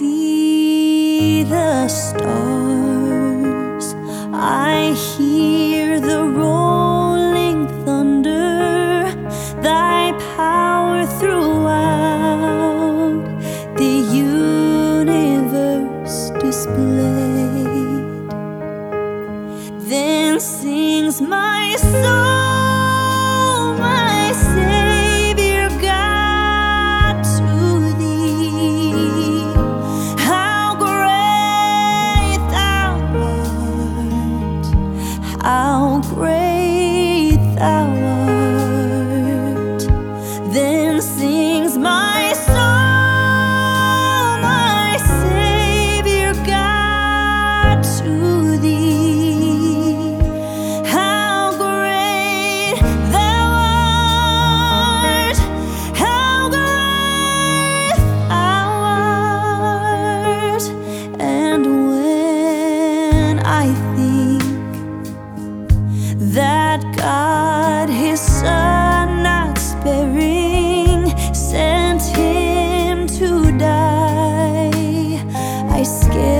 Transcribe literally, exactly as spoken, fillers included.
see the stars, I hear the rolling thunder, thy power throughout the universe displayed. Then sings my soul, my Savior God, to thee. How great thou art, how great thou art. Then sings my soul, my Savior God, to thee. How great thou art, how great thou art. And when I think that God his Son not sparing sent him to die, I scarce